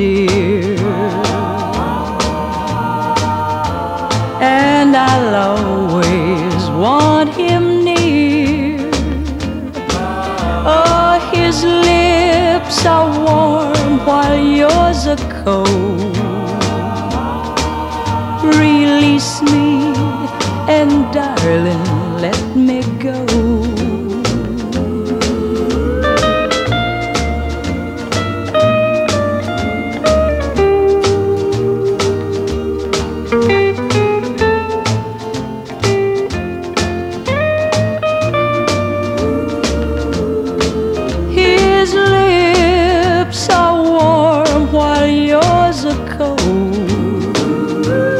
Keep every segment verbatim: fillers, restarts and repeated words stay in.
dear, and I'll always want him near. Oh, his lips are warm while yours are cold. Release me, and darling, let me go. His lips are warm while yours are cold.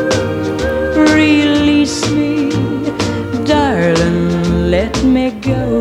Release me, darling, let me go.